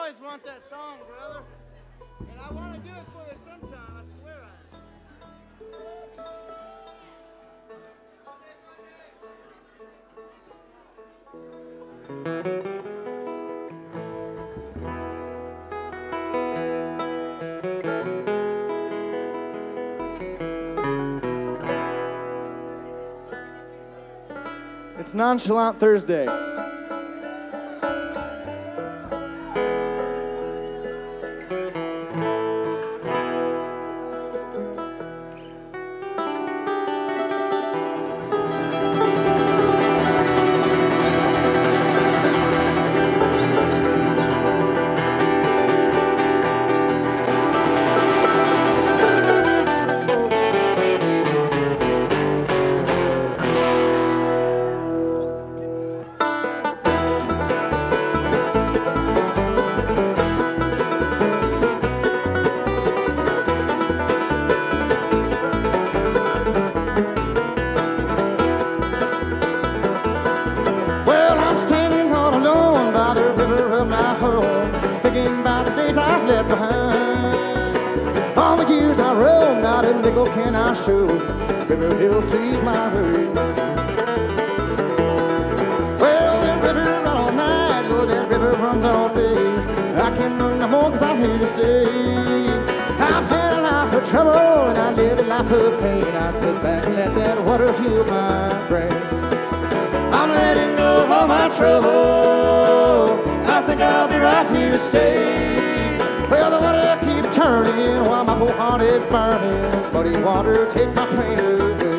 always want that song, brother. And I want to do it for you sometime, I swear I am. It's Nonchalant Thursday. Can I show River Hill sees my hurt? Well, that river run all night, Lord, that river runs all day. I can't run no more 'cause I'm here to stay. I've had a life of trouble and I live a life of pain. I sit back and let that water heal my brain. I'm letting go of all my trouble. I think I'll be right here to stay. Well, the water keeps turning while my whole heart is burning. Muddy water, take my pain away.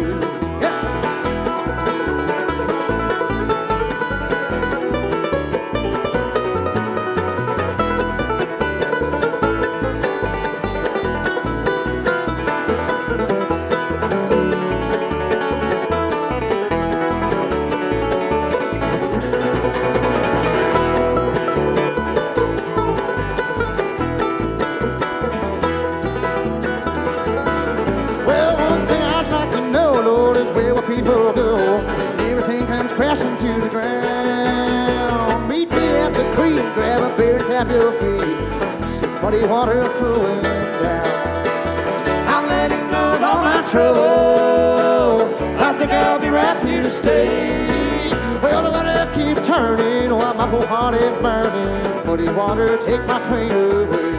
People go, everything comes crashing to the ground. Meet me at the creek, grab a beer, tap your feet. See muddy water flowing down. I'm letting go of all my trouble. I think I'll be right here to stay. Well, the water keeps turning while my whole heart is burning. Muddy water, take my pain away.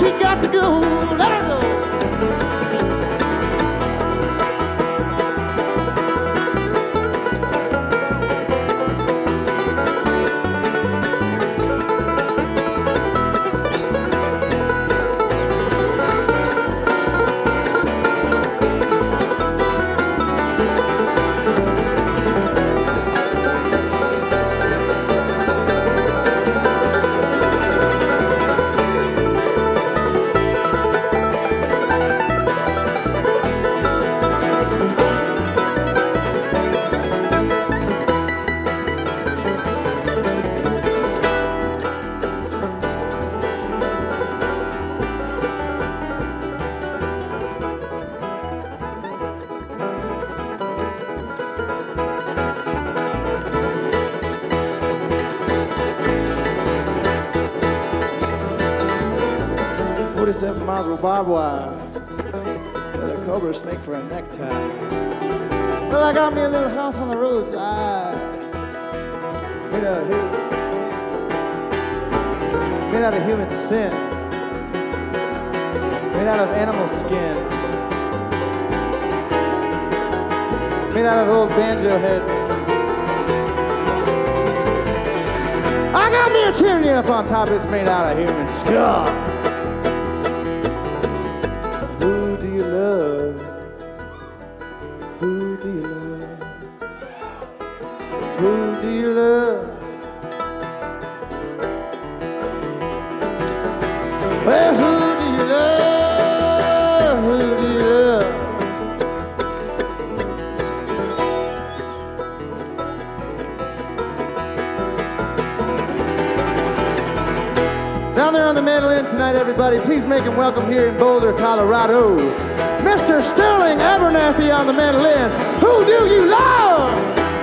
she got to go. Let her go. Miles with barbed wire, with a cobra snake for a necktie. Well, I got me a little house on the roadside, made out of human sin, made out of human sin, made out of animal skin, made out of old banjo heads. I got me a chimney up on top, it's made out of human skull. Down there on the mandolin tonight, everybody, please make him welcome here in Boulder, Colorado. Mr. Sterling Abernathy on the mandolin. Who do you love?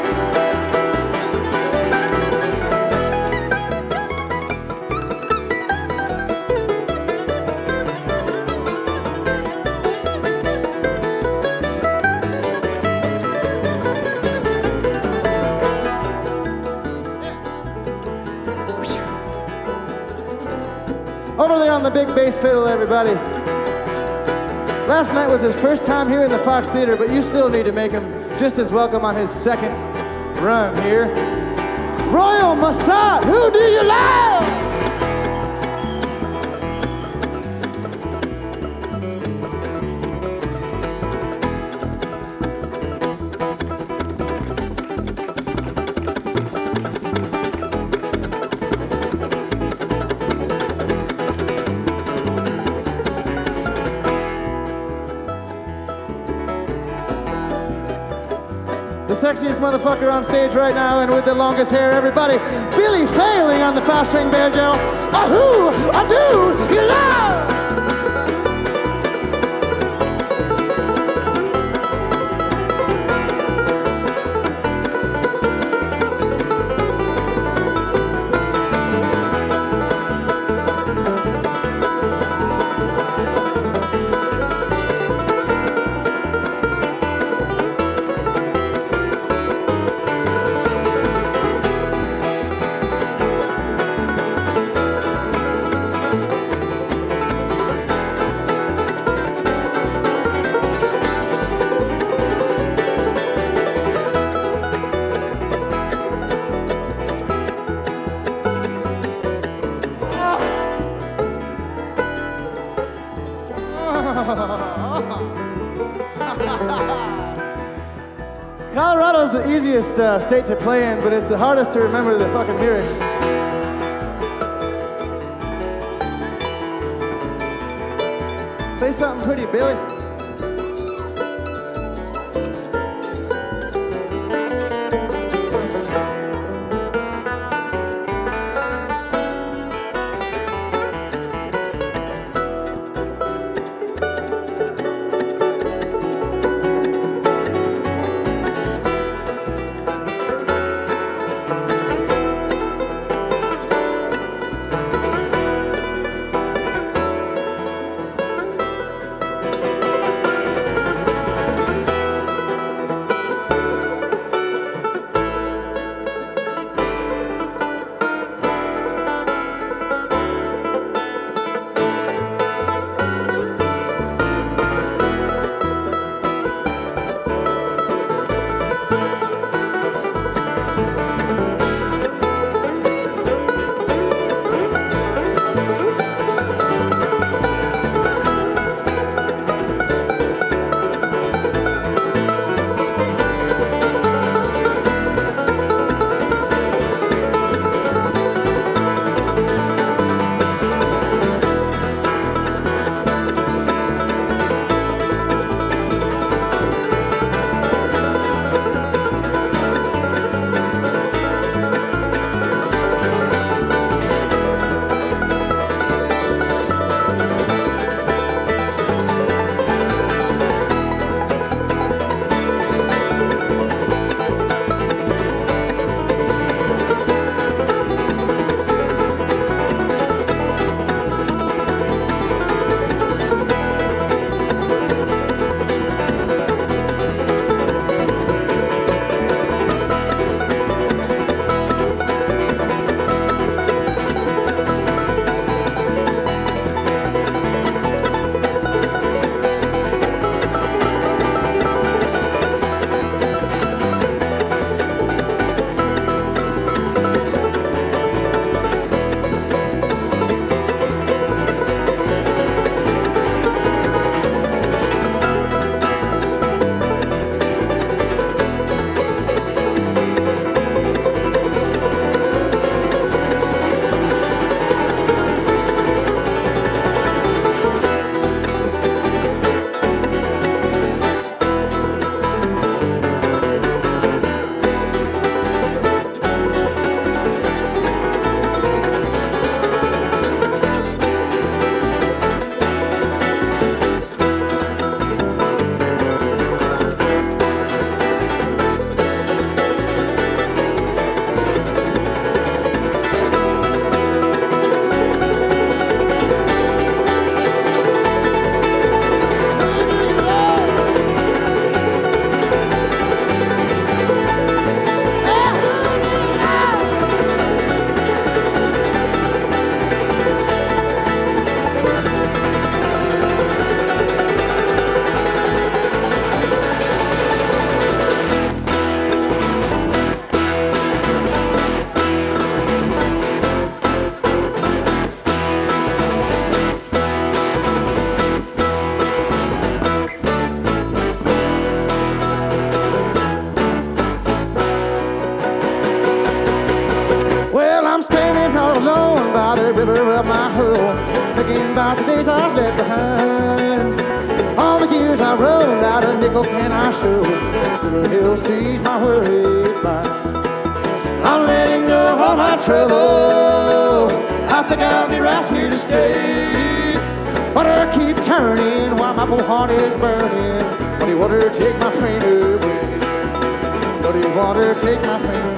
Over there on the big bass fiddle, everybody. Last night was his first time here in the Fox Theater, but you still need to make him just as welcome on his second run here. Royal Mossad, who do you love? The sexiest motherfucker on stage right now and with the longest hair, everybody, Billy Failing on the fast string banjo. Who do you love? Colorado's the easiest state to play in, but it's the hardest to remember the fucking lyrics. Play something pretty, Billy. home, thinking about the days I've left behind. All the years I rode, not a nickel can I show. Little hills to ease my worried mind. I'm letting go of all my trouble. I think I'll be right here to stay. But I keep turning while my poor heart is burning. Muddy water, take my pain away. Muddy water, take my pain away.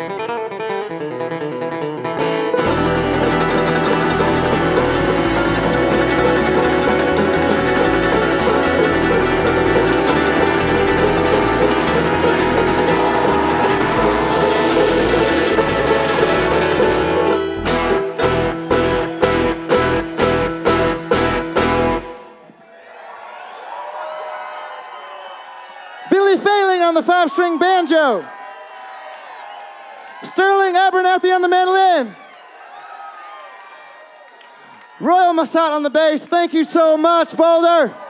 On the 5-string banjo, Sterling Abernathy on the mandolin, Royal Massat on the bass. Thank you so much, Boulder.